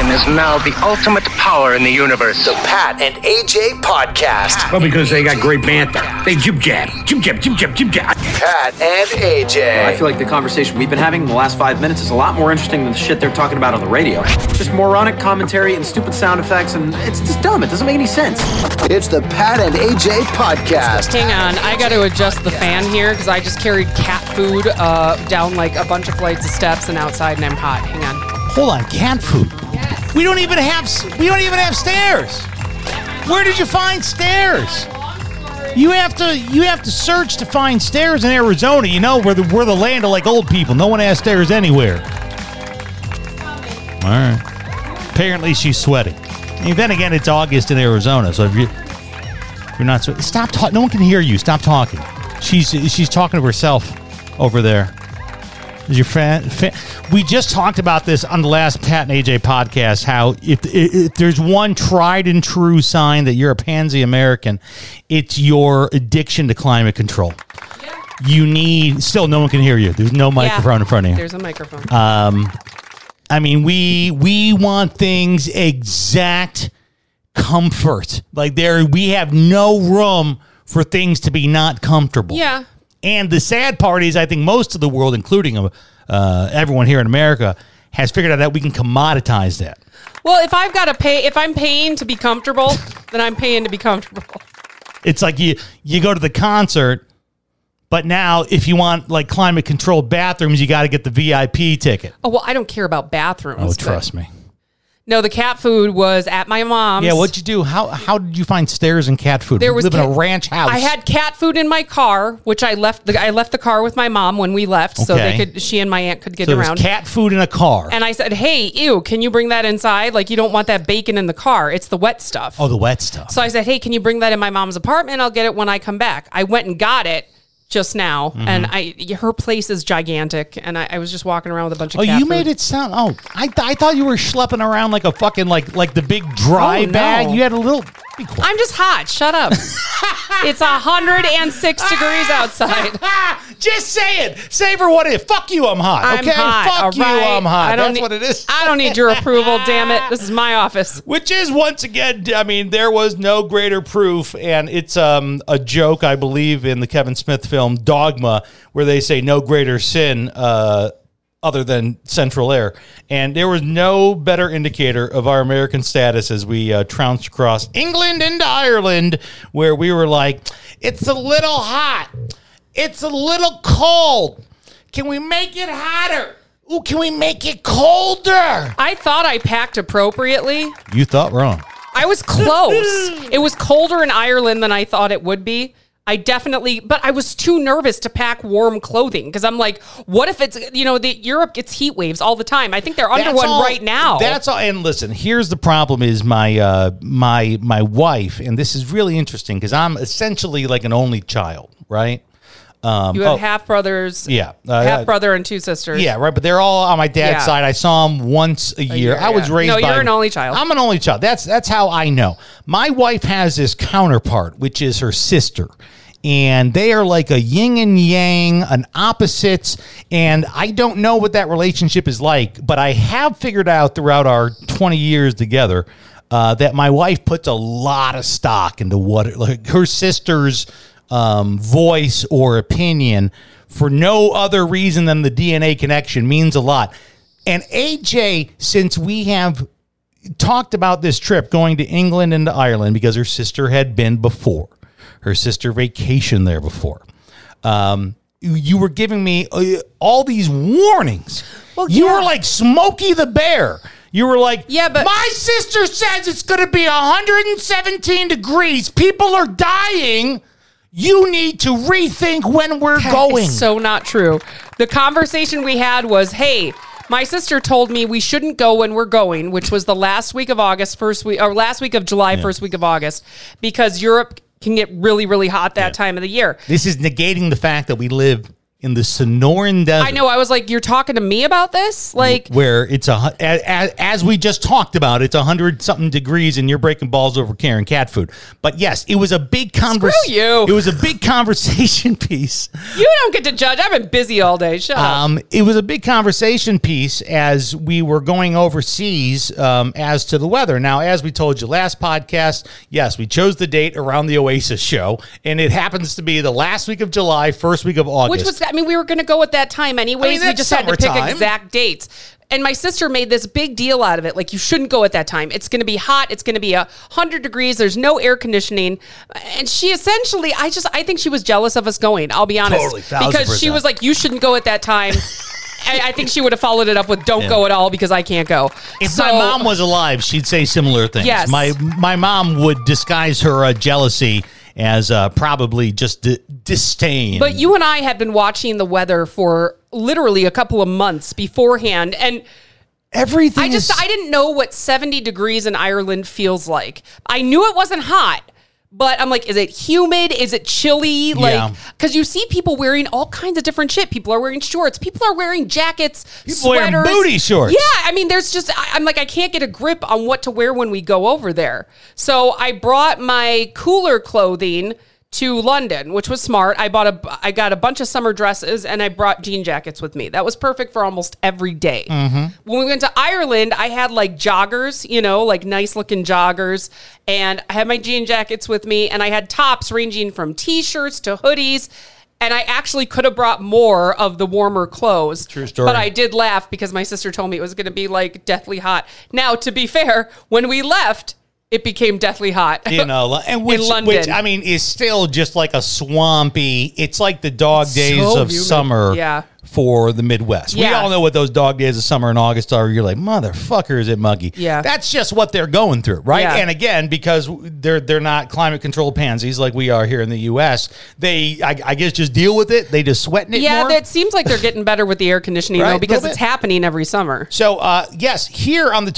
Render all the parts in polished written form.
information is now the ultimate power in the universe. The Pat and AJ Podcast. Well, because they got great banter. They jib-jab. Pat and AJ. I feel like the conversation we've been having in the last 5 minutes is a lot more interesting than the shit they're talking about on the radio. Just moronic commentary and stupid sound effects, and it's just dumb. It doesn't make any sense. It's the Pat and AJ Podcast. Hang on, I got to adjust the fan here because I just carried cat food down like a bunch of flights of steps and outside, and I'm hot. Hang on. Hold on, cat food. Yes. We don't even have stairs. Where did you find stairs? You have to search to find stairs in Arizona. You know, we're the land of like old people. No one has stairs anywhere. All right. Apparently she's sweating. And then again, it's August in Arizona, so if you're not sweating, stop talking. No one can hear you. Stop talking. She's talking to herself over there. Is your fan? We just talked about this on the last Pat and AJ podcast, how if there's one tried and true sign that you're a pansy American, it's your addiction to climate control. Yeah. You need... Still, no one can hear you. There's no microphone in front of you. There's a microphone. I mean, we want things exact comfort. Like we have no room for things to be not comfortable. Yeah. And the sad part is, I think most of the world, including everyone here in America, has figured out that we can commoditize that. Well, if I'm paying to be comfortable, then I'm paying to be comfortable. It's like you go to the concert, but now if you want like climate controlled bathrooms, you got to get the VIP ticket. Oh, well, I don't care about bathrooms. Oh, trust me. No, the cat food was at my mom's. Yeah, what'd you do? How did you find stairs and cat food? There was live in a ranch house. I had cat food in my car, which I left the car with my mom when we left, so she and my aunt could get around. So cat food in a car. And I said, "Hey, ew, can you bring that inside? Like, you don't want that bacon in the car. It's the wet stuff." Oh, the wet stuff. So I said, "Hey, can you bring that in my mom's apartment? I'll get it when I come back." I went and got it just now, and her place is gigantic, and I was just walking around with a bunch of cat food. Made it sound... Oh, I thought you were schlepping around like a fucking, like the big dry bag. No. You had a little... Be quiet. I'm just hot. Shut up. It's 106 degrees outside. Just say it. Say for what it is. Fuck you, I'm hot. Okay? I'm hot. Fuck you, right. I'm hot. That's what it is. I don't need your approval, damn it. This is my office. Which is, once again, I mean, there was no greater proof, and it's a joke, I believe, in the Kevin Smith film Dogma, where they say no greater sin other than Central Air. And there was no better indicator of our American status as we trounced across England into Ireland, where we were like, it's a little hot. It's a little cold. Can we make it hotter? Ooh, can we make it colder? I thought I packed appropriately. You thought wrong. I was close. It was colder in Ireland than I thought it would be. But I was too nervous to pack warm clothing because I'm like, what if it's, Europe gets heat waves all the time. I think they're under one right now. That's all. And listen, here's the problem is my wife, and this is really interesting because I'm essentially like an only child, right? You have half brothers. Yeah. Half brother and two sisters. Yeah, right. But they're all on my dad's side. I saw them once a year. I was raised by... No, you're an only child. I'm an only child. That's how I know. My wife has this counterpart, which is her sister. And they are like a yin and yang, an opposites. And I don't know what that relationship is like, but I have figured out throughout our 20 years together that my wife puts a lot of stock into what like her sister's voice or opinion for no other reason than the DNA connection means a lot. And AJ, since we have talked about this trip going to England and to Ireland because her sister had been before, her sister vacationed there before, you were giving me all these warnings. Well, you were like Smokey the Bear. You were like, but my sister says it's going to be 117 degrees. People are dying. You need to rethink when we're going. It's so not true. The conversation we had was, hey, my sister told me we shouldn't go when we're going, which was the last week of August, last week of July, first week of August, because Europe can get really, really hot that time of the year. This is negating the fact that we live in the Sonoran Desert. I know. I was like, you're talking to me about this? Like, where it's as we just talked about, it's 100-something degrees, and you're breaking balls over carrying cat food. But yes, it was a big conversation. Screw you. It was a big conversation piece. You don't get to judge. I've been busy all day. Shut up. It was a big conversation piece as we were going overseas as to the weather. Now, as we told you last podcast, yes, we chose the date around the Oasis show, and it happens to be the last week of July, first week of August. Which was, we were going to go at that time anyways. We just had to pick summertime. exact dates. And my sister made this big deal out of it. Like, you shouldn't go at that time. It's going to be hot. It's going to be 100 degrees. There's no air conditioning. And she essentially, I think she was jealous of us going. I'll be honest. Totally, 1000%. Because she was like, you shouldn't go at that time. I think she would have followed it up with don't go at all because I can't go. If my mom was alive, she'd say similar things. Yes. My mom would disguise her jealousy as probably just disdain. But you and I had been watching the weather for literally a couple of months beforehand, and everything I didn't know what 70 degrees in Ireland feels like. I knew it wasn't hot, but I'm like, is it humid? Is it chilly? Like, because you see people wearing all kinds of different shit. People are wearing shorts. People are wearing jackets, sweaters. Wearing booty shorts. Yeah, I mean, there's just, I'm like, I can't get a grip on what to wear when we go over there. So I brought my cooler clothing to London, which was smart. I got a bunch of summer dresses, and I brought jean jackets with me. That was perfect for almost every day. Mm-hmm. When we went to Ireland, I had like joggers, like nice looking joggers, and I had my jean jackets with me, and I had tops ranging from t-shirts to hoodies. And I actually could have brought more of the warmer clothes. True story. But I did laugh because my sister told me it was going to be like deathly hot. Now, to be fair, when we left, it became deathly hot. And in London. Which, I mean, is still just like a swampy, it's like the dog days of humid. summer for the Midwest. We Yeah. all know what those dog days of summer in August are. You're like, motherfucker, is it muggy? Yeah. That's just what they're going through, right? Yeah. And again, because they're not climate-controlled pansies like we are here in the U.S., they, I guess, just deal with it. They just sweating it more. Yeah, it seems like they're getting better with the air conditioning, Right, though, because little it's bit. happening every summer. So, yes, here on the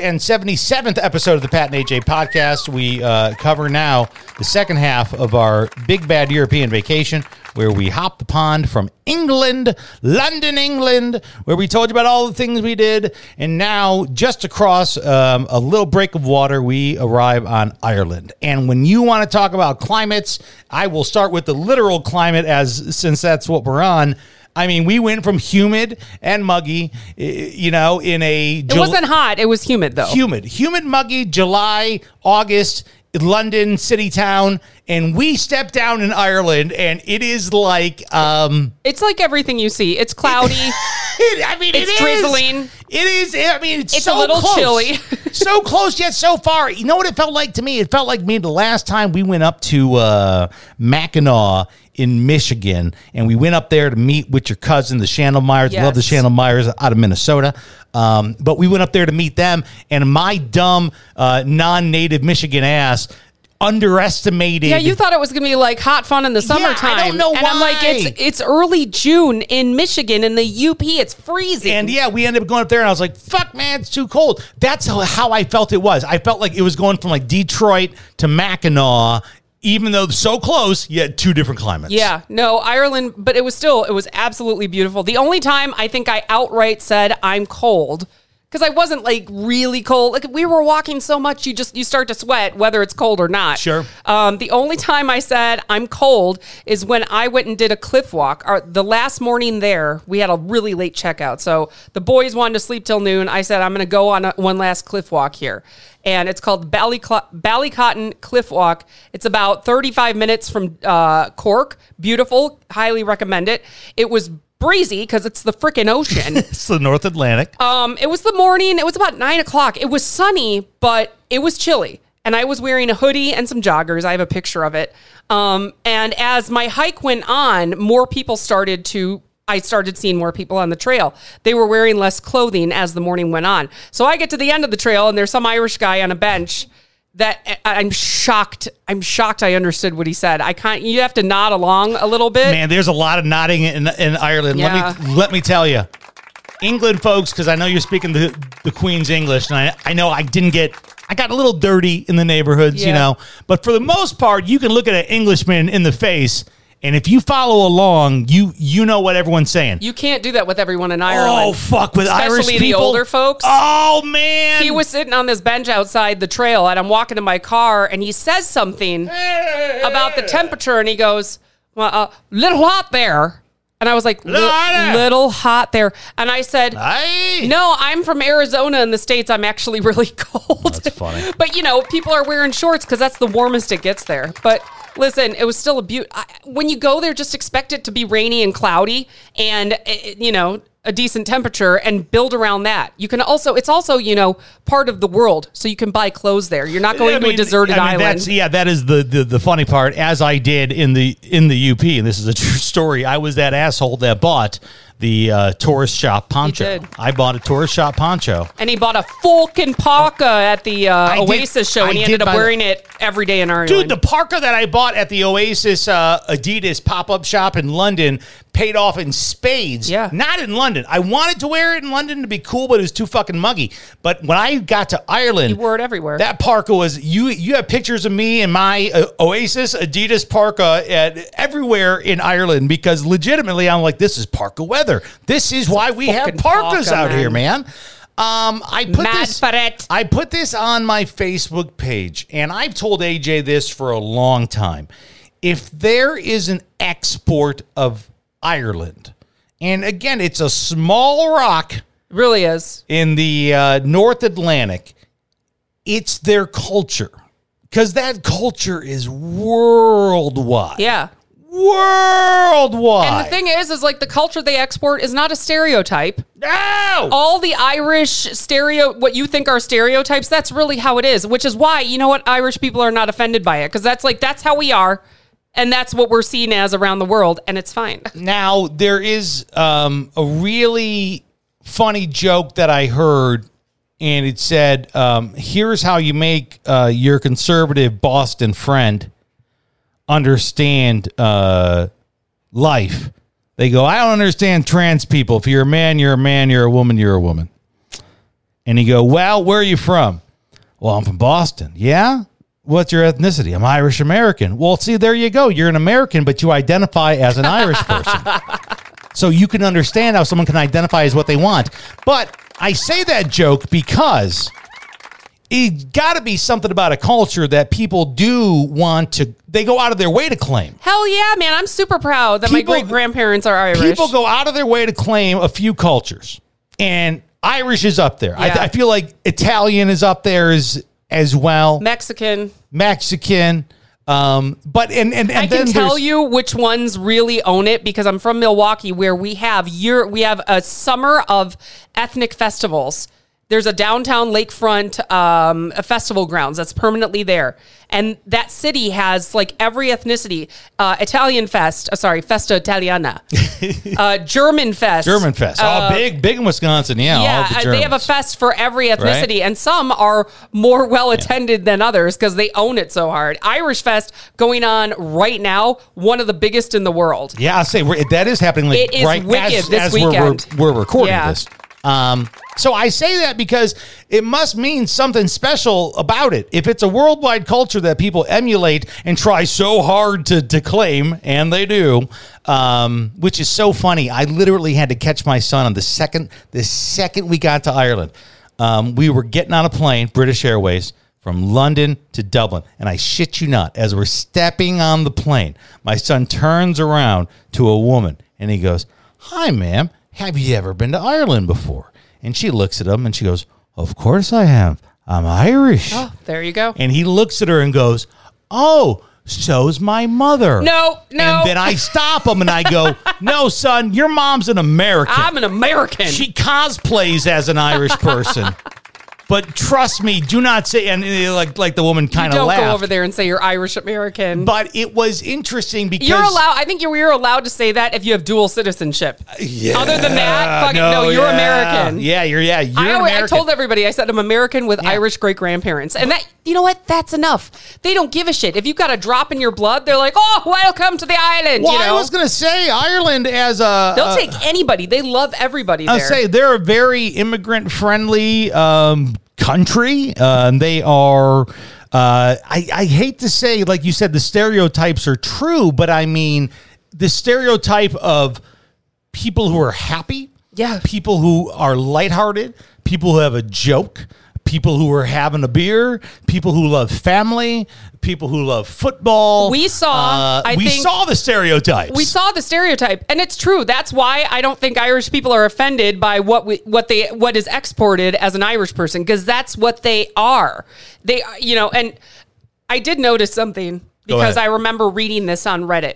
277th episode of the Pat and AJ podcast, we cover now the second half of our Big Bad European Vacation, where we hop the pond from England, London, England, where we told you about all the things we did. And now, just across a little break of water, we arrive on Ireland. And when you want to talk about climates, I will start with the literal climate, since that's what we're on. I mean, we went from humid and muggy, in a... It wasn't hot. It was humid, though. Humid, muggy, July, August, London, city town, and we stepped down in Ireland, and it is like... it's like everything you see. It's cloudy. It's drizzling. It is. I mean, it's a so little close. chilly. So close yet so far. You know what it felt like to me? It felt like me the last time we went up to Mackinac in Michigan, and we went up there to meet with your cousin, the Schandelmeyers. Yes. Love the Schandelmeyers out of Minnesota. But we went up there to meet them, and my dumb non-native Michigan ass underestimated. Yeah, you thought it was going to be like hot fun in the summertime. I don't know and why. I'm like, it's early June in Michigan in the UP. It's freezing. And yeah, we ended up going up there, and I was like, fuck, man, it's too cold. That's how I felt it was. I felt like it was going from like Detroit to Mackinac, even though so close, you had two different climates. Yeah, no, Ireland, but it was absolutely beautiful. The only time I think I outright said I'm cold, because I wasn't like really cold. Like, we were walking so much, you start to sweat, whether it's cold or not. Sure. The only time I said I'm cold is when I went and did a cliff walk. The last morning there, we had a really late checkout. So the boys wanted to sleep till noon. I said, I'm going to go on one last cliff walk here. And it's called Ballycotton Cliff Walk. It's about 35 minutes from Cork. Beautiful. Highly recommend it. It was breezy because it's the frickin' ocean. It's the North Atlantic. It was the morning. It was about 9 o'clock. It was sunny, but it was chilly. And I was wearing a hoodie and some joggers. I have a picture of it. And as my hike went on, I started seeing more people on the trail. They were wearing less clothing as the morning went on. So I get to the end of the trail, and there's some Irish guy on a bench that I'm shocked. I understood what he said. You have to nod along a little bit. Man, there's a lot of nodding in Ireland. Yeah. Let me tell you. England folks, because I know you're speaking the Queen's English, and I know I got a little dirty in the neighborhoods, Yeah. but for the most part, you can look at an Englishman in the face And if you follow along, you know what everyone's saying. You can't do that with everyone in Ireland. Oh, fuck, with Irish people. Especially the older folks. Oh, man. He was sitting on this bench outside the trail, and I'm walking to my car, and he says something about the temperature, and he goes, well, little hot there. And I was like, little hot there. And I said, no, I'm from Arizona in the States. I'm actually really cold. That's funny. But, people are wearing shorts because that's the warmest it gets there. But listen, it was still a beaut. When you go there, just expect it to be rainy and cloudy and, a decent temperature and build around that. You can also, it's also, part of the world. So you can buy clothes there. You're not going to a deserted island. That is the funny part, as I did in the UP. And this is a true story. I was that asshole that bought the tourist shop poncho. You did. I bought a tourist shop poncho. And he bought a fucking parka at the Oasis show, and he ended up wearing it every day in Ireland. Dude, the parka that I bought at the Oasis Adidas pop-up shop in London paid off in spades. Yeah. Not in London. I wanted to wear it in London to be cool, but it was too fucking muggy. But when I got to Ireland... You wore it everywhere. That parka was... You have pictures of me in my Oasis Adidas parka everywhere in Ireland because legitimately I'm like, this is parka weather. This is why we have parkas parka, out man. here, man. I put this on my Facebook page, and I've told AJ this for a long time. If there is an export of Ireland, and again, it's a small rock. It really is. In the North Atlantic, it's their culture. Because that culture is worldwide. Yeah. Worldwide. And the thing is like the culture they export is not a stereotype. No! All the Irish what you think are stereotypes, that's really how it is, which is why, Irish people are not offended by it, because that's how we are, and that's what we're seen as around the world, and it's fine. Now, there is a really funny joke that I heard, and it said, here's how you make your conservative Boston friend understand life. They go, I don't understand trans people. If you're a man, you're a man. You're a woman, you're a woman. And he go, well, where are you from? Well, I'm from Boston. Yeah? What's your ethnicity? I'm Irish American. Well, see, there you go. You're an American, but you identify as an Irish person. So you can understand how someone can identify as what they want. But I say that joke because it's got to be something about a culture that people do want to, they go out of their way to claim. Hell yeah, man. I'm super proud that my great-grandparents are Irish. People go out of their way to claim a few cultures. And Irish is up there. Yeah. I feel like Italian is up there as well. Mexican. But I can tell you which ones really own it because I'm from Milwaukee, where we have a summer of ethnic festivals. There's a downtown lakefront festival grounds that's permanently there. And that city has like every ethnicity. Italian Fest, Festa Italiana. German Fest. Big in Wisconsin. Yeah, all the they have a fest for every ethnicity. Right? And some are more well-attended than others because they own it so hard. Irish Fest going on right now, one of the biggest in the world. Yeah, I'll say that is happening it is right wicked as weekend. We're recording this. So I say that because it must mean something special about it. If it's a worldwide culture that people emulate and try so hard to claim, and they do, which is so funny. I literally had to catch my son on the second we got to Ireland. We were getting on a plane, British Airways, from London to Dublin. And I shit you not, as we're stepping on the plane, my son turns around to a woman and he goes, "Hi, ma'am. Have you ever been to Ireland before?" And she looks at him and she goes, "Of course I have. I'm Irish." Oh, there you go. And he looks at her and goes, "Oh, so's my mother." No. And then I stop him and I go, "No, son, your mom's an American. I'm an American." She cosplays as an Irish person. But trust me, do not say, and like the woman kind of laughed. Don't go over there and say you're Irish American. But it was interesting because you're allowed. I think you're allowed to say that if you have dual citizenship. Yeah. Other than that, you're American. Yeah, you're American. I told everybody, I said I'm American with Irish great grandparents, and that, you know what? That's enough. They don't give a shit. If you've got a drop in your blood, they're like, "Oh, welcome to the island." Well, I was gonna say Ireland they'll take anybody. They love everybody there. I'll say they're a very immigrant friendly country. They are, I hate to say, like you said, the stereotypes are true, but I mean, the stereotype of people who are happy, people who are lighthearted, people who have a joke, people who are having a beer, people who love family, people who love football. We saw, we saw the stereotypes. We saw the stereotype, and it's true. That's why I don't think Irish people are offended by what is exported as an Irish person, because that's what they are. They, and I did notice something because I remember reading this on Reddit.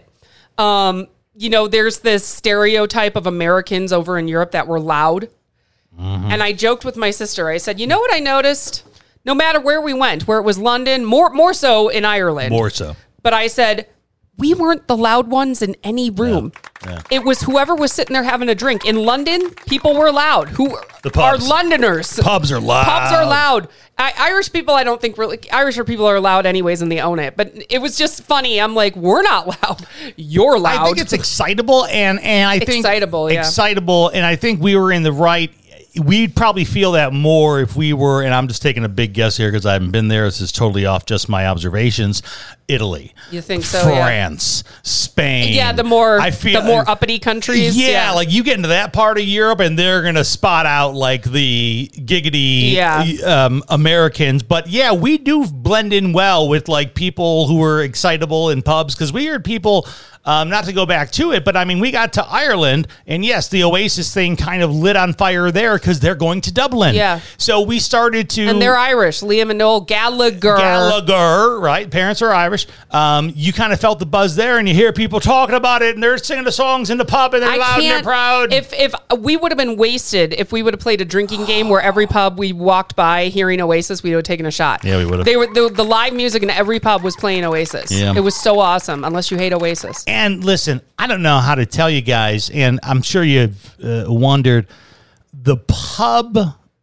There's this stereotype of Americans over in Europe that were loud. Mm-hmm. And I joked with my sister. I said, you know what I noticed? No matter where we went, where it was London, more so in Ireland. More so. But I said, we weren't the loud ones in any room. Yeah. It was whoever was sitting there having a drink. In London, people were loud. Who are Londoners? Pubs are loud. Pubs are loud. Irish people, I don't think really. Irish people are loud anyways, and they own it. But it was just funny. I'm like, we're not loud. You're loud. I think it's excitable, and I think excitable, and I think we were in the right. We'd probably feel that more if we were, and I'm just taking a big guess here because I haven't been there. This is totally off just my observations. Italy. You think so? France, Spain. Yeah, the more uppity countries. Yeah, like you get into that part of Europe and they're going to spot out like the giggity Americans. But yeah, we do blend in well with like people who are excitable in pubs because we heard people, not to go back to it, but I mean, we got to Ireland and yes, the Oasis thing kind of lit on fire there because they're going to Dublin. Yeah. So we started to... And they're Irish. Liam and Noel Gallagher, right? Parents are Irish. You kind of felt the buzz there, and you hear people talking about it, and they're singing the songs in the pub, and they're loud and they're proud. If we would have been wasted, if we would have played a drinking game where every pub we walked by hearing Oasis, we would have taken a shot. Yeah, we would have. They were the live music in every pub was playing Oasis. Yeah. It was so awesome, unless you hate Oasis. And listen, I don't know how to tell you guys, and I'm sure you've wondered, the pub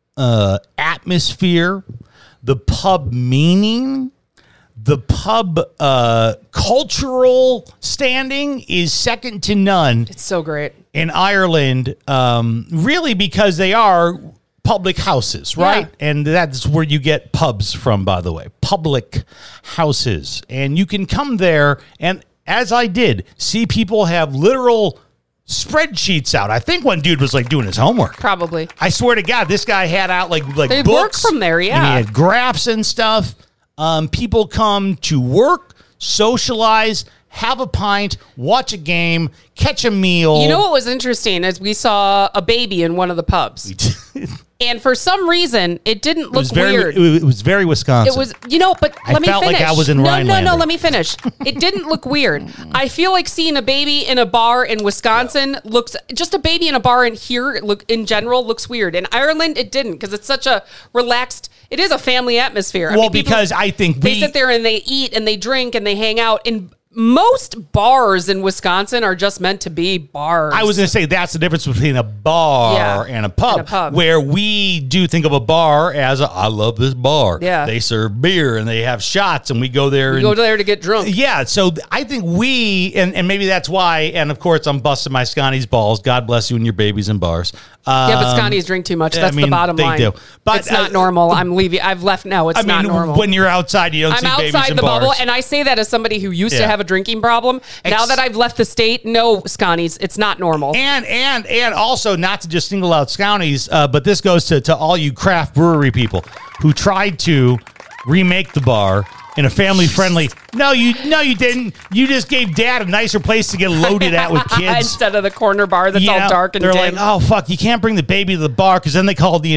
atmosphere, the pub meaning, the pub cultural standing is second to none. It's so great. In Ireland, really because they are public houses, right? Yeah. And that's where you get pubs from, by the way. Public houses. And you can come there and, as I did, see people have literal spreadsheets out. I think one dude was like doing his homework. Probably. I swear to God, this guy had out like they books. Work from there, yeah. And he had graphs and stuff. People come to work, socialize, have a pint, watch a game, catch a meal. You know what was interesting is we saw a baby in one of the pubs. And for some reason, it didn't look weird. It was very Wisconsin. It was, but let me finish. I felt like I was in Rhinelander. No, let me finish. It didn't look weird. I feel like seeing a baby in a bar in Wisconsin looks, just a baby in a bar in here, in general, looks weird. In Ireland, it didn't because it's such a relaxed, it is a family atmosphere. Well, because I think they sit there and they eat and they drink and they hang out. And most bars in Wisconsin are just meant to be bars. I was going to say that's the difference between a bar and a pub, where we do think of a bar as I love this bar. Yeah. They serve beer and they have shots and we go there. Go there to get drunk. Yeah. So I think and maybe that's why, and of course I'm busting my Scotty's balls. God bless you and your babies in bars. But Scotty's drink too much. That's the bottom line. They do. But it's not normal. I'm leaving. I've left now. It's not normal. When you're outside, you don't see babies in bars. I'm outside the bubble, and I say that as somebody who used to have a drinking problem. Now that I've left the state, no, Scotty's, it's not normal. And also, not to just single out Scotty's, but this goes to all you craft brewery people who tried to remake the bar in a family-friendly. No, you didn't. You just gave Dad a nicer place to get loaded at with kids instead of the corner bar that's all dark and they're dim. Like, oh fuck, you can't bring the baby to the bar because then they call the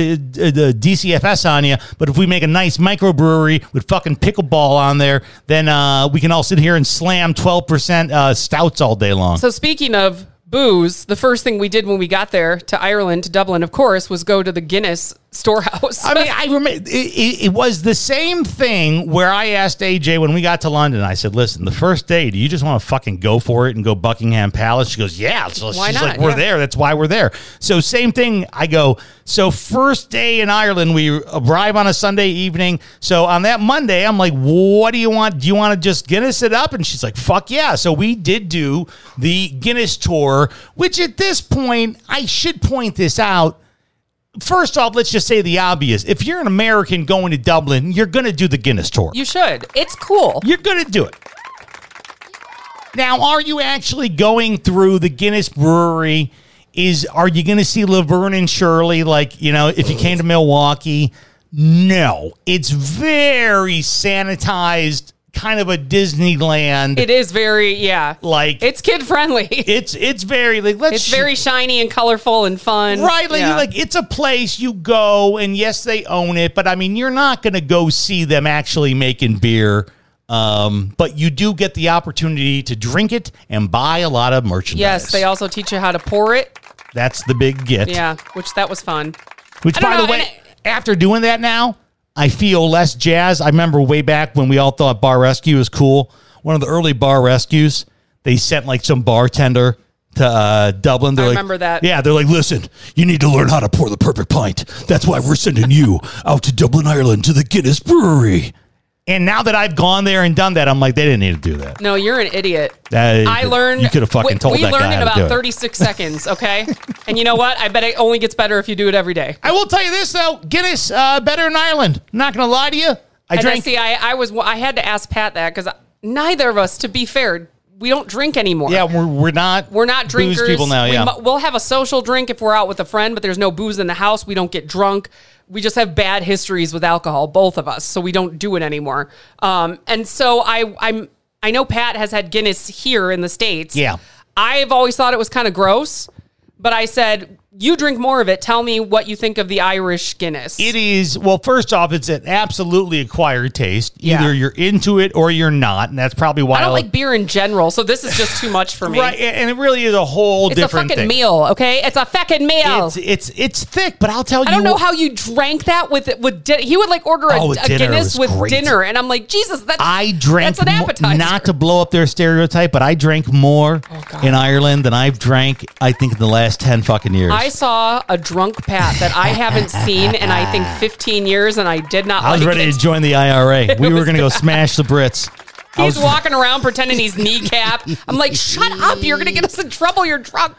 DCFS on you. But if we make a nice microbrewery with fucking pickleball on there, then we can all sit here and slam 12% stouts all day long. So speaking of booze, the first thing we did when we got there to Ireland, to Dublin, of course, was go to the Guinness storehouse. I mean, I remember it was the same thing where I asked AJ when we got to London. I said, "Listen, the first day, do you just want to fucking go for it and go Buckingham Palace?" She goes, "Yeah." So why she's not? Like, "We're there. That's why we're there." So same thing. I go. So first day in Ireland, we arrive on a Sunday evening. So on that Monday, I'm like, "What do you want? Do you want to just Guinness it up?" And she's like, "Fuck yeah!" So we did do the Guinness tour, which at this point, I should point this out. First off, let's just say the obvious. If you're an American going to Dublin, you're going to do the Guinness tour. You should. It's cool. You're going to do it. Now, are you actually going through the Guinness Brewery? Are you going to see Laverne and Shirley like, if you came to Milwaukee? No. It's very sanitized, kind of a Disneyland. It is very, like it's kid friendly. It's very like it's very shiny and colorful and fun. Right, like it's a place you go, and yes, they own it, but I mean, you're not going to go see them actually making beer. But you do get the opportunity to drink it and buy a lot of merchandise. Yes, they also teach you how to pour it. That's the big get. Yeah, that was fun. Which, by the way, after doing that now, I feel less jazz. I remember way back when we all thought Bar Rescue was cool. One of the early Bar Rescues, they sent like some bartender to Dublin. I remember that. Yeah, they're like, listen, you need to learn how to pour the perfect pint. That's why we're sending you out to Dublin, Ireland, to the Guinness Brewery. And now that I've gone there and done that, I'm like, they didn't need to do that. No, you're an idiot. I learned. You could have fucking told that guy. We learned in about 36 seconds, okay? And you know what? I bet it only gets better if you do it every day. I will tell you this, though. Guinness, better in Ireland. I'm not going to lie to you. I had to ask Pat that because neither of us, to be fair, we don't drink anymore. Yeah, we're not drinkers. Booze people now, yeah. We'll have a social drink if we're out with a friend, but there's no booze in the house. We don't get drunk. We just have bad histories with alcohol, both of us, so we don't do it anymore. And so I know Pat has had Guinness here in the States. Yeah. I've always thought it was kind of gross, but I said, you drink more of it. Tell me what you think of the Irish Guinness. It is, well, first off, it's an absolutely acquired taste. Yeah. Either you're into it or you're not, and that's probably why I don't like beer in general, so this is just too much for me. Right, and it really is a whole different thing. It's a fucking meal, okay? It's a fucking meal. It's thick, but I'll tell you. I don't know how you drank that with dinner. He would like order a Guinness with dinner, and I'm like, Jesus, that's an appetizer. Not to blow up their stereotype, but I drank more in Ireland than I've drank, I think, in the last 10 fucking years. I saw a drunk Pat that I haven't seen in, I think, 15 years, and I did not like it. I was ready to join the IRA. We were going to go smash the Brits. He's walking around pretending he's kneecap. I'm like, shut up. You're going to get us in trouble. You're drunk.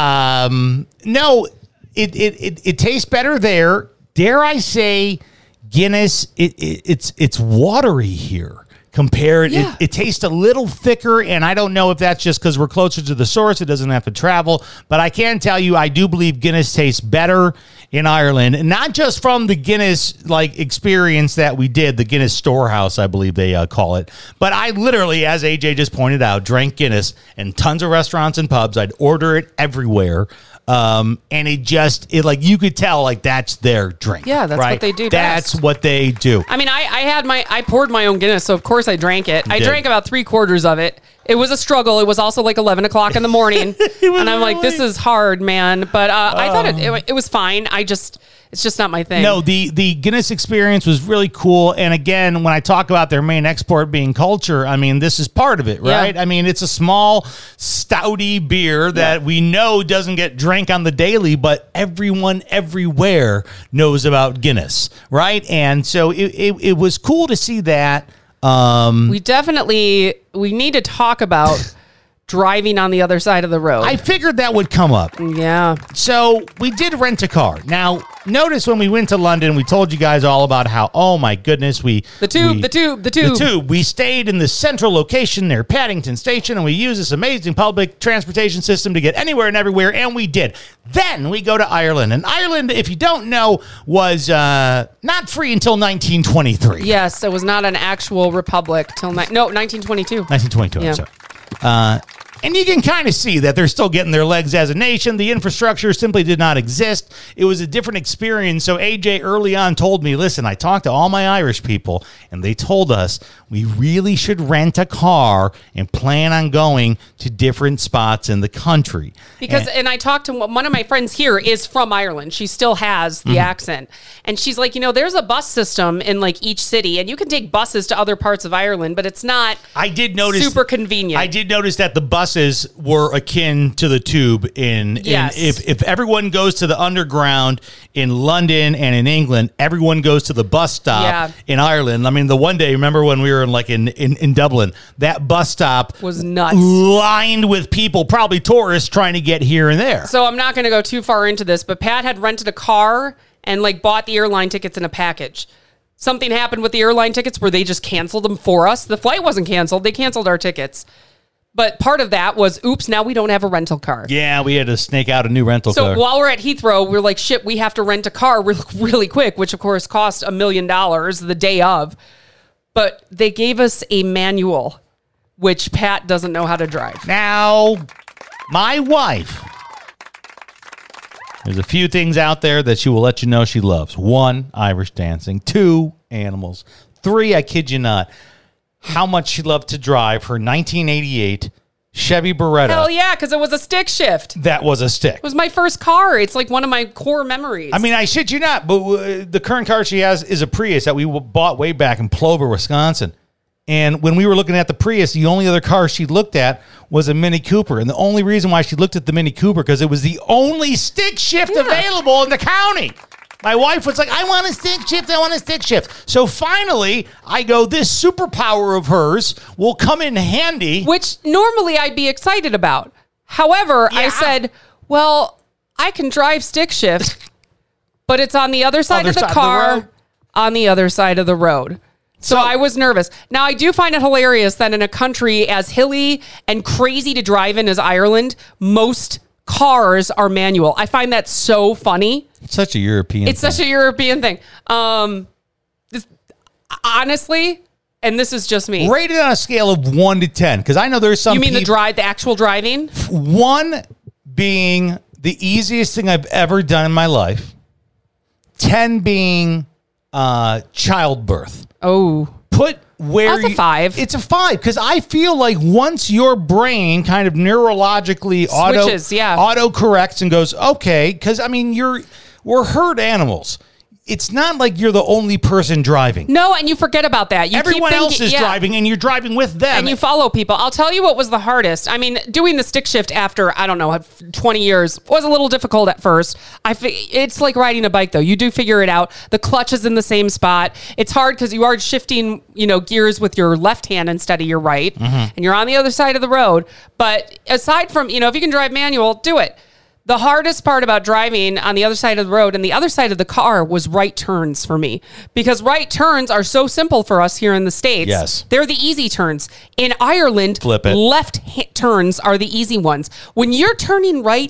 No, it tastes better there. Dare I say, Guinness, it's watery here. Compared, it tastes a little thicker, and I don't know if that's just because we're closer to the source. It doesn't have to travel, but I can tell you, I do believe Guinness tastes better in Ireland, and not just from the Guinness experience that we did, the Guinness Storehouse, I believe they call it. But I literally, as AJ just pointed out, drank Guinness in tons of restaurants and pubs. I'd order it everywhere. And it you could tell that's their drink. Yeah, that's what they do. That's what they do. I mean, I poured my own Guinness, so of course I drank it. I drank about 3/4 of it. It was a struggle. It was also 11 o'clock in the morning, and I'm like, this is hard, man. But I thought it was fine. It's just not my thing. No, the Guinness experience was really cool. And again, when I talk about their main export being culture, I mean, this is part of it, right? Yeah. I mean, it's a small, stouty beer that we know doesn't get drank on the daily, but everyone everywhere knows about Guinness, right? And so it was cool to see that. We need to talk about driving on the other side of the road. I figured that would come up. Yeah. So we did rent a car. Now, notice when we went to London, we told you guys all about how, oh my goodness, the tube. We stayed in the central location near Paddington Station, and we used this amazing public transportation system to get anywhere and everywhere, and we did. Then we go to Ireland, and Ireland, if you don't know, was not free until 1923. Yes, it was not an actual republic till 1922. 1922, yeah. I'm sorry. And you can kind of see that they're still getting their legs as a nation. The infrastructure simply did not exist. It was a different experience. So AJ early on told me, listen, I talked to all my Irish people, and they told us we really should rent a car and plan on going to different spots in the country. And I talked to one of my friends here is from Ireland. She still has the accent. And she's like, there's a bus system in each city, and you can take buses to other parts of Ireland, but it's not super convenient. I did notice that the buses were akin to the tube if everyone goes to the underground in London and in England, everyone goes to the bus stop in Ireland. I mean, the one day, remember when we were in Dublin, that bus stop was nuts, lined with people, probably tourists trying to get here and there. So I'm not going to go too far into this, but Pat had rented a car and bought the airline tickets in a package. Something happened with the airline tickets where they just canceled them for us. The flight wasn't canceled. They canceled our tickets. But part of that was, oops, now we don't have a rental car. Yeah, we had to snake out a new rental car. So while we're at Heathrow, we're like, shit, we have to rent a car really quick, which of course cost $1 million the day of. But they gave us a manual, which Pat doesn't know how to drive. Now, my wife, there's a few things out there that she will let you know she loves. 1, Irish dancing. 2, animals. 3, I kid you not, how much she loved to drive her 1988 Chevy Beretta. Hell yeah, because it was a stick shift. That was a stick. It was my first car. It's like one of my core memories. I mean, I shit you not, but the current car she has is a Prius that we bought way back in Plover, Wisconsin. And when we were looking at the Prius, the only other car she looked at was a Mini Cooper. And the only reason why she looked at the Mini Cooper, because it was the only stick shift available in the county. My wife was like, I want a stick shift. I want a stick shift. So finally, I go, this superpower of hers will come in handy. Which normally I'd be excited about. However, I said, well, I can drive stick shift, but it's on the other side of the car, on the other side of the road. So I was nervous. Now, I do find it hilarious that in a country as hilly and crazy to drive in as Ireland, most cars are manual. I find that so funny. It's such a European thing. Such a European thing. Honestly, and this is just me. Rated on a scale of 1 to 10, because I know there's some You mean the actual driving? 1 being the easiest thing I've ever done in my life. 10 being childbirth. Oh. Put where That's a 5. It's a 5 because I feel like once your brain kind of neurologically auto corrects and goes, okay, because I mean we're herd animals. It's not like you're the only person driving. No, and you forget about that. Everyone else is driving, and you're driving with them. And you follow people. I'll tell you what was the hardest. I mean, doing the stick shift after, 20 years was a little difficult at first. It's like riding a bike, though. You do figure it out. The clutch is in the same spot. It's hard because you are shifting, gears with your left hand instead of your right, and you're on the other side of the road. But aside from, if you can drive manual, do it. The hardest part about driving on the other side of the road and the other side of the car was right turns for me, because right turns are so simple for us here in the States. Yes. They're the easy turns. In Ireland, left turns are the easy ones. When you're turning right,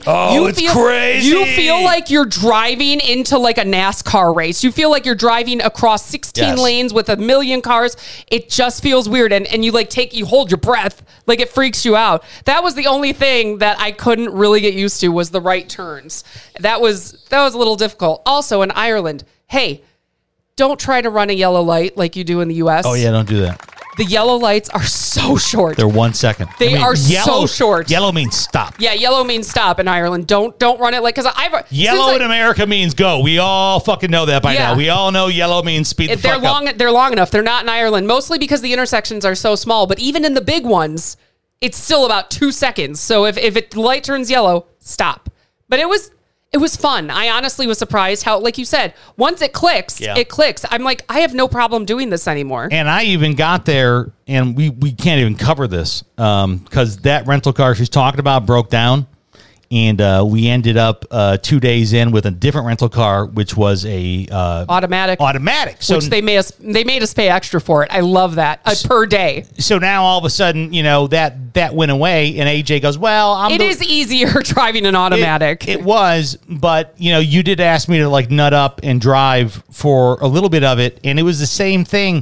crazy. You feel like you're driving into like a NASCAR race. You feel like you're driving across 16 lanes with 1 million cars. It just feels weird. And you you hold your breath. Like it freaks you out. That was the only thing that I couldn't really get used to was the right turns. That was a little difficult. Also in Ireland, hey, don't try to run a yellow light like you do in the US. Oh yeah, don't do that. The yellow lights are so short. They're 1 second. They are so short. Yellow means stop. Yeah, yellow means stop in Ireland. Don't run it because yellow in America means go. We all fucking know that by now. We all know yellow means speed the fuck up. They're long enough. They're not in Ireland, mostly because the intersections are so small. But even in the big ones, it's still about 2 seconds. So if the light turns yellow, stop. But it was fun. I honestly was surprised how, like you said, once it clicks, it clicks. I'm like, I have no problem doing this anymore. And I even got there, and we can't even cover this because that rental car she's talking about broke down. And we ended up 2 days in with a different rental car, which was a automatic. So which they made us pay extra for it. I love that per day. So now all of a sudden, that went away, and AJ goes, "Well, it is easier driving an automatic." It was, but you did ask me to like nut up and drive for a little bit of it, and it was the same thing.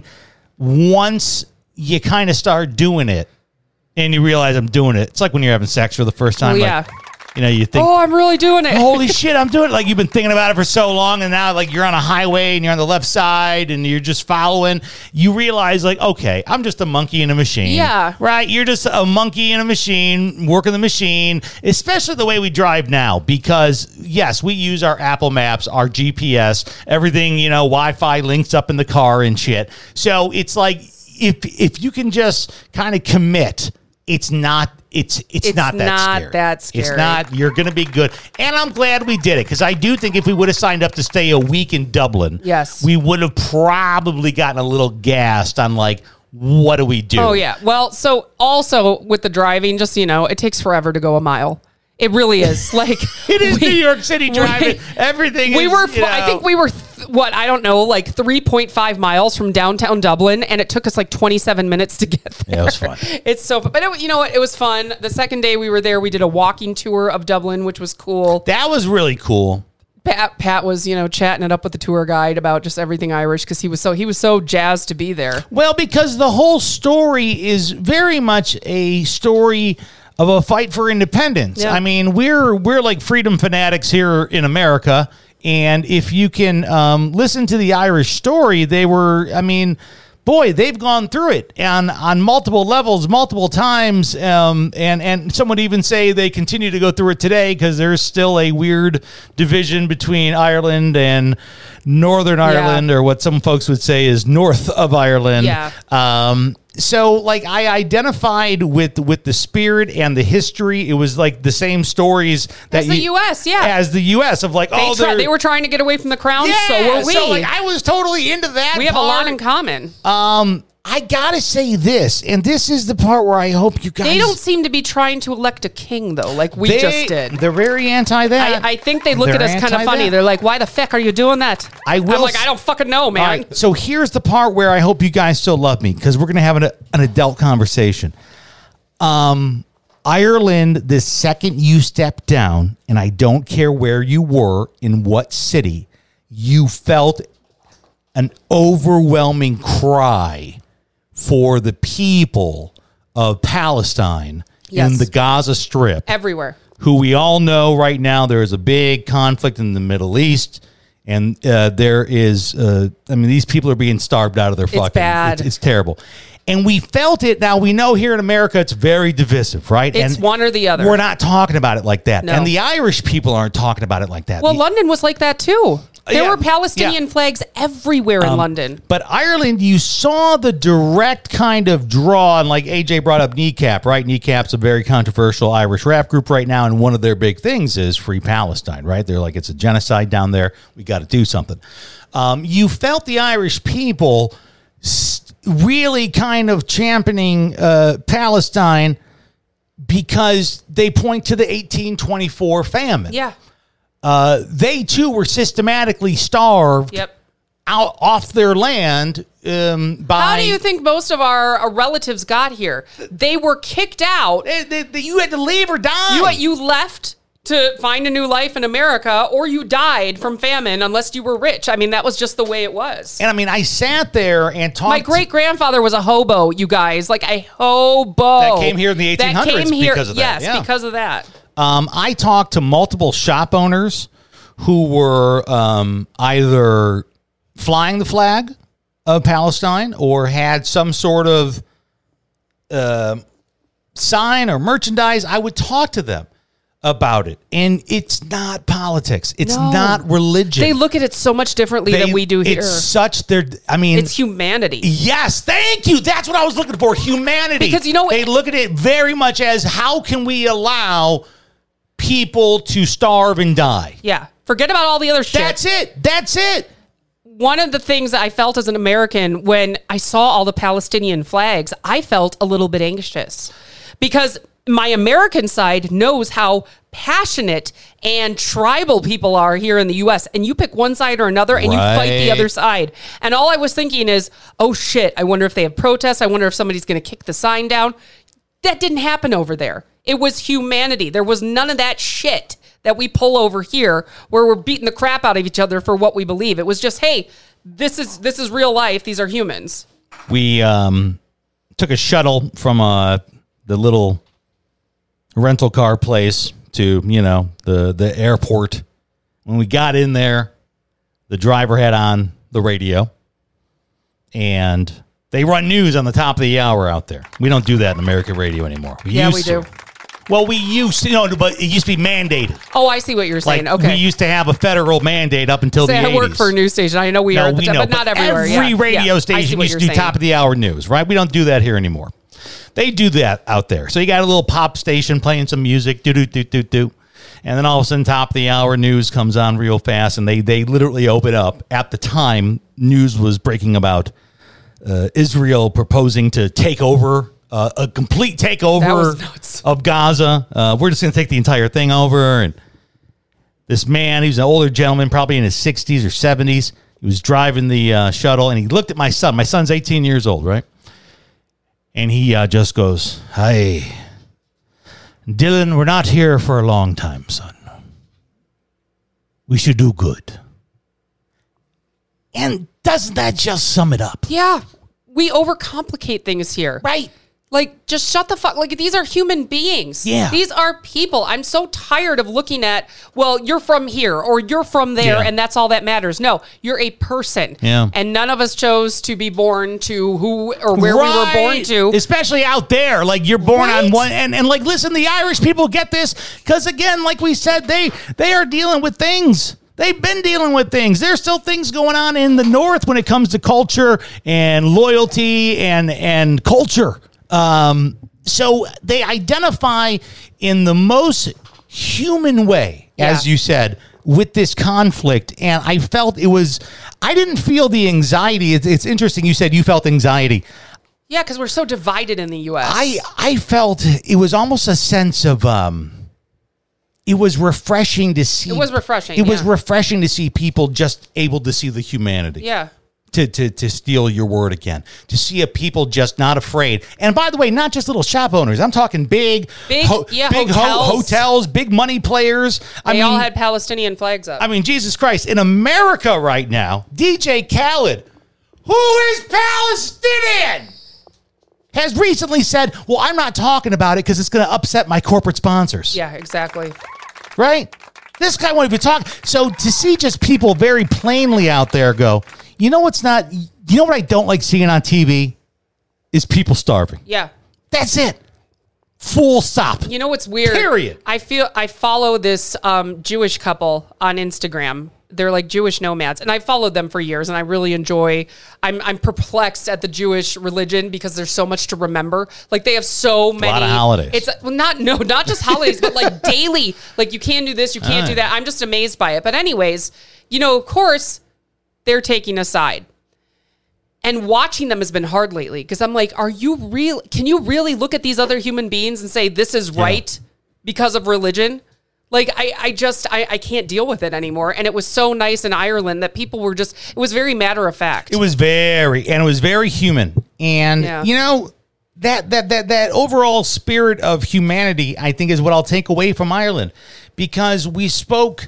Once you kind of start doing it, and you realize I'm doing it, it's like when you're having sex for the first time. Yeah. You think, oh, I'm really doing it. Holy shit, I'm doing it. Like you've been thinking about it for so long, and now like you're on a highway and you're on the left side and you're just following. You realize like, okay, I'm just a monkey in a machine. Yeah. Right? You're just a monkey in a machine, working the machine, especially the way we drive now, because yes, we use our Apple Maps, our GPS, everything, Wi-Fi links up in the car and shit. So it's like, if you can just kind of commit, it's not that scary. It's not. You're going to be good. And I'm glad we did it, because I do think if we would have signed up to stay a week in Dublin, we would have probably gotten a little gassed on like, what do we do? Oh, yeah. Well, so also with the driving, just, it takes forever to go a mile. It really is. Like it is New York City driving. Everything. I think we I don't know, like 3.5 miles from downtown Dublin, and it took us like 27 minutes to get there. Yeah, it was fun. It's so fun. But you know what? It was fun. The second day we were there, we did a walking tour of Dublin, which was cool. That was really cool. Pat was, chatting it up with the tour guide about just everything Irish because he was so jazzed to be there. Well, because the whole story is very much a story of a fight for independence. Yeah. I mean, we're like freedom fanatics here in America, and if you can listen to the Irish story, boy, they've gone through it and on multiple levels, multiple times. And some would even say they continue to go through it today because there's still a weird division between Ireland and Northern Ireland, or what some folks would say is north of Ireland. Yeah. So like I identified with the spirit and the history. It was like the same stories that as the U.S. Yeah, as the U.S. of like they were trying to get away from the crown. Yeah, so were we. So like I was totally into that. We have a lot in common. I gotta say this, and this is the part where I hope you guys. They don't seem to be trying to elect a king though, like we just did. They're very anti that. I think they look at us kind of funny. They're like, "Why the fuck are you doing that?" I'm like, I don't fucking know, man. All right, so here's the part where I hope you guys still love me because we're gonna have an adult conversation. Ireland, the second you step down, and I don't care where you were in what city, you felt an overwhelming cry for the people of Palestine in the Gaza Strip. Everywhere. Who we all know right now there is a big conflict in the Middle East. And there is, these people are being starved out of their fucking... It's bad. It's terrible. And we felt it. Now, we know here in America it's very divisive, right? It's one or the other. We're not talking about it like that. No. And the Irish people aren't talking about it like that. Well, London was like that too. There Yeah, were Palestinian yeah. flags everywhere in London. But Ireland, you saw the direct kind of draw, and like AJ brought up Kneecap, right? Kneecap's a very controversial Irish rap group right now, and one of their big things is Free Palestine, right? They're like, it's a genocide down there. We got to do something. You felt the Irish people really kind of championing Palestine because they point to the 1824 famine. Yeah. They too were systematically starved out off their land by... How do you think most of our relatives got here? They were kicked out. You had to leave or die. You left to find a new life in America, or you died from famine unless you were rich. I mean, that was just the way it was. And I mean, I sat there and talked... My great-grandfather was a hobo, you guys. Like a hobo. That came here in the 1800s because of that. Yes, yeah. because of that. I talked to multiple shop owners who were either flying the flag of Palestine or had some sort of sign or merchandise. I would talk to them about it. And it's not politics. It's not religion. They look at it so much differently than we do here. It's humanity. Yes, thank you. That's what I was looking for. Humanity. Because they look at it very much as how can we allow people to starve and die? Yeah. Forget about all the other shit. That's it. One of the things that I felt as an American when I saw all the Palestinian flags, I felt a little bit anxious because my American side knows how passionate and tribal people are here in the U.S. And you pick one side or another and you fight the other side. And all I was thinking is, oh shit, I wonder if they have protests. I wonder if somebody's going to kick the sign down. That didn't happen over there. It was humanity. There was none of that shit that we pull over here where we're beating the crap out of each other for what we believe. It was just, hey, this is real life. These are humans. We took a shuttle from the little rental car place to, the airport. When we got in there, the driver had on the radio and they run news on the top of the hour out there. We don't do that in American radio anymore. We do. Well, we used to, but it used to be mandated. Oh, I see what you're saying. Like, okay. We used to have a federal mandate up until the 80s. I work for a news station. I know we are, but not everywhere. Every radio station used to do top of the hour news, right? We don't do that here anymore. They do that out there. So you got a little pop station playing some music, do-do-do-do-do. And then all of a sudden, top of the hour news comes on real fast, and they literally open up. At the time, news was breaking about Israel proposing to take over, a complete takeover of Gaza. We're just going to take the entire thing over. And this man, he's an older gentleman, probably in his 60s or 70s. He was driving the shuttle, and he looked at my son. My son's 18 years old, right? And he just goes, "Hi, Dylan, we're not here for a long time, son. We should do good." And doesn't that just sum it up? Yeah. We overcomplicate things here. Right. Like, just shut the fuck. Like, these are human beings. Yeah. These are people. I'm so tired of looking at, well, you're from here or you're from there, and that's all that matters. No, you're a person. Yeah. And none of us chose to be born to who or where we were born to. Especially out there. Like, you're born on one. And like, listen, the Irish people get this because, again, like we said, they are dealing with things. They've been dealing with things. There's still things going on in the North when it comes to culture and loyalty and culture. So they identify in the most human way, as you said, with this conflict. And I felt I didn't feel the anxiety. It's interesting. You said you felt anxiety. Yeah, because we're so divided in the U.S. I felt it was almost a sense of, it was refreshing to see. It was refreshing. It was refreshing to see people just able to see the humanity. Yeah. To steal your word again, to see a people just not afraid. And by the way, not just little shop owners. I'm talking big hotels, big money players. They all had Palestinian flags up. I mean, Jesus Christ. In America right now, DJ Khaled, who is Palestinian, has recently said, well, I'm not talking about it because it's going to upset my corporate sponsors. Yeah, exactly. Right? This guy won't even talk. So to see just people very plainly out there go, you know what I don't like seeing on TV is people starving. Yeah. That's it. Full stop. You know what's weird? Period. I follow this Jewish couple on Instagram. They're like Jewish nomads, and I followed them for years, and I really enjoy. I'm perplexed at the Jewish religion because there's so much to remember. Like they have so many. A lot of holidays. It's not just holidays, but like daily. Like you can't do this, you can't do that. I'm just amazed by it. But anyways, of course, they're taking a side. And watching them has been hard lately because I'm like, can you really look at these other human beings and say this is right because of religion? Like, I can't deal with it anymore. And it was so nice in Ireland that people were it was very matter of fact. It was very human. And, that overall spirit of humanity, I think, is what I'll take away from Ireland. Because we spoke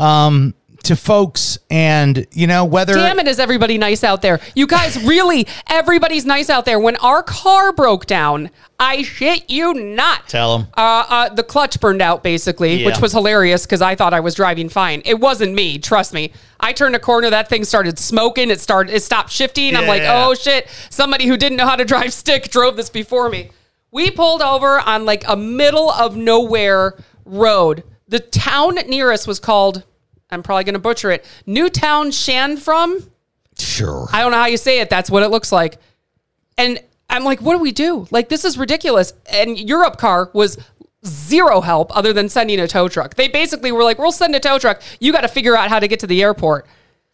to folks and, whether... Damn it, is everybody nice out there. You guys, really, everybody's nice out there. When our car broke down, I shit you not. Tell them. The clutch burned out, basically, which was hilarious because I thought I was driving fine. It wasn't me, trust me. I turned a corner, that thing started smoking. It stopped shifting. I'm like, oh, shit. Somebody who didn't know how to drive stick drove this before me. We pulled over on like a middle of nowhere road. The town near us was called... I'm probably going to butcher it. Newtown Shanfrum? Sure. I don't know how you say it. That's what it looks like. And I'm like, what do we do? Like, this is ridiculous. And Europcar was zero help other than sending a tow truck. They basically were like, we'll send a tow truck. You got to figure out how to get to the airport.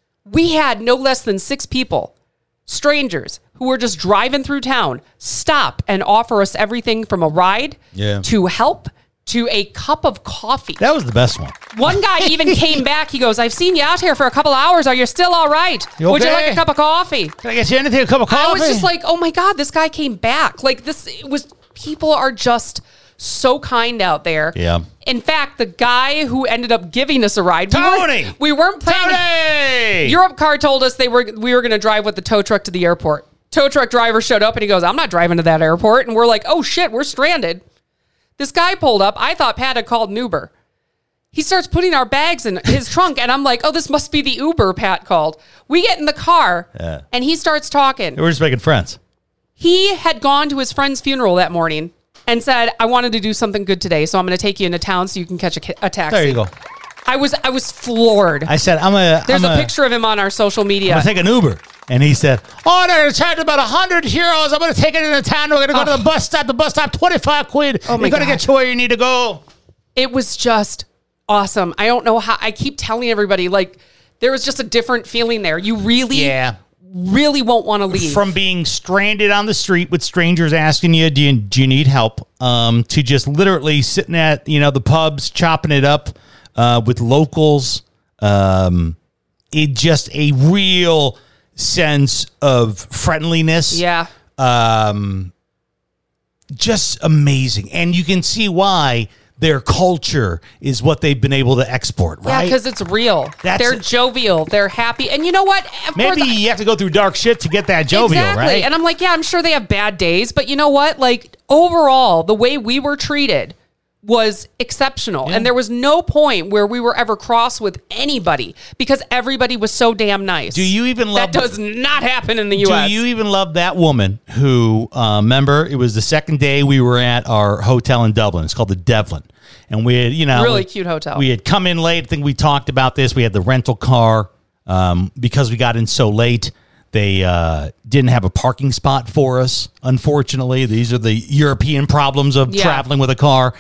We had no less than 6 people, strangers, who were just driving through town, stop and offer us everything from a ride to help to a cup of coffee. That was the best one. One guy even came back. He goes, I've seen you out here for a couple hours. Are you still all right? Would you like a cup of coffee? Can I get you anything? A cup of coffee? I was just like, oh my God, this guy came back. Like people are just so kind out there. Yeah. In fact, the guy who ended up giving us a ride, Tony! we weren't planning. Europcar told us we were going to drive with the tow truck to the airport. Tow truck driver showed up and he goes, I'm not driving to that airport. And we're like, oh shit, we're stranded. This guy pulled up. I thought Pat had called an Uber. He starts putting our bags in his trunk, and I'm like, oh, this must be the Uber Pat called. We get in the car, and he starts talking. We're just making friends. He had gone to his friend's funeral that morning and said, I wanted to do something good today, so I'm going to take you into town so you can catch a taxi. There you go. I was floored. I said, There's a picture of him on our social media. I'm going to take an Uber. And he said, they're going to charge about 100 euros. I'm going to take it into town. We're going to go to the bus stop. The bus stop, 25 quid. Oh my You're going to get you where you need to go. It was just awesome. I don't know how. I keep telling everybody, like, there was just a different feeling there. You really won't want to leave. From being stranded on the street with strangers asking you, do you need help, to just literally sitting at, the pubs, chopping it up with locals, it just a real sense of friendliness. Yeah. Just amazing. And you can see why their culture is what they've been able to export, right? Yeah, because it's real. They're jovial. They're happy. And you know what? Maybe you have to go through dark shit to get that jovial, exactly. right? And I'm like, yeah, I'm sure they have bad days. But you know what? Like, overall, the way we were treated was exceptional. Yeah. And there was no point where we were ever cross with anybody because everybody was so damn nice. Do you even love... That does not happen in the U.S. Do you even love that woman who, remember, it was the second day we were at our hotel in Dublin. It's called the Devlin. And we had, really cute hotel. We had come in late. I think we talked about this. We had the rental car. Because we got in so late, they didn't have a parking spot for us, unfortunately. These are the European problems of traveling with a car.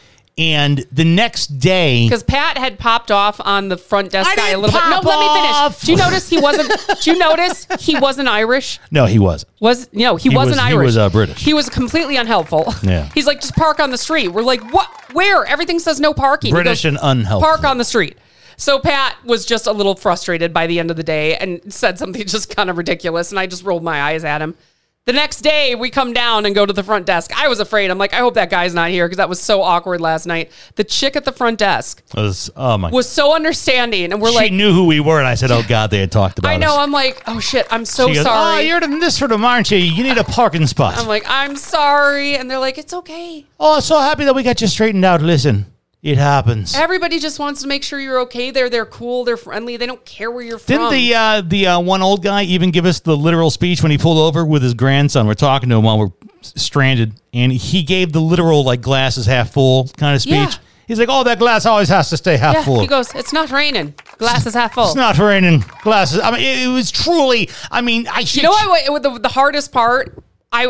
And the next day, because Pat had popped off on the front desk guy a little bit. No, let me finish. Do you notice he wasn't? Do you notice he wasn't Irish? No, he wasn't. He wasn't Irish. He was British. He was completely unhelpful. Yeah. He's like, just park on the street. We're like, what? Where? Everything says no parking. British and unhelpful. Park on the street. So Pat was just a little frustrated by the end of the day and said something just kind of ridiculous, and I just rolled my eyes at him. The next day, we come down and go to the front desk. I was afraid. I'm like, I hope that guy's not here because that was so awkward last night. The chick at the front desk was so understanding. And she knew who we were. And I said, oh, God, they had talked about us. I know. I'm like, oh, shit, I'm so she goes, sorry. Oh, you're this for them, aren't you? You need a parking spot. I'm like, I'm sorry. And they're like, it's okay. Oh, so happy that we got you straightened out. Listen. It happens. Everybody just wants to make sure you're okay. They're cool. They're friendly. They don't care where you're from. Didn't the one old guy even give us the literal speech when he pulled over with his grandson? We're talking to him while we're stranded, and he gave the literal like glass is half full kind of speech. Yeah. He's like, "Oh, that glass always has to stay half full." He goes, "It's not raining. Glass is half full. It's not raining. Glasses." I mean, it was truly. I mean, I should. You know what? The hardest part, I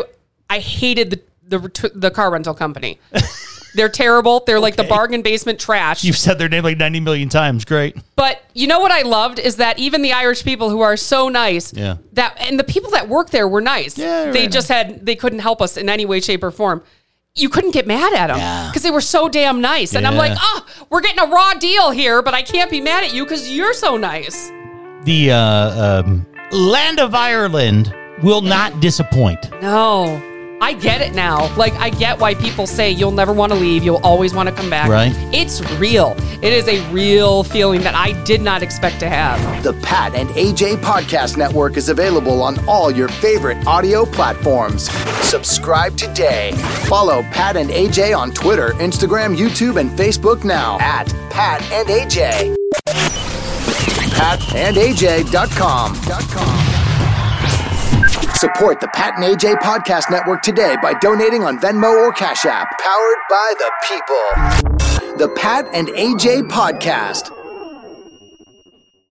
hated the car rental company. They're terrible. They're like the bargain basement trash. You've said their name like 90 million times. Great. But you know what I loved is that even the Irish people who are so nice, and the people that work there were nice. Yeah, they couldn't help us in any way, shape, or form. You couldn't get mad at them because they were so damn nice. And I'm like, we're getting a raw deal here, but I can't be mad at you because you're so nice. The land of Ireland will not disappoint. No. I get it now. Like, I get why people say you'll never want to leave. You'll always want to come back. Right. It's real. It is a real feeling that I did not expect to have. The Pat and AJ Podcast Network is available on all your favorite audio platforms. Subscribe today. Follow Pat and AJ on Twitter, Instagram, YouTube, and Facebook now at Pat and AJ. PatandAJ.com. Support the Pat and AJ Podcast Network today by donating on Venmo or Cash App. Powered by the people. The Pat and AJ Podcast.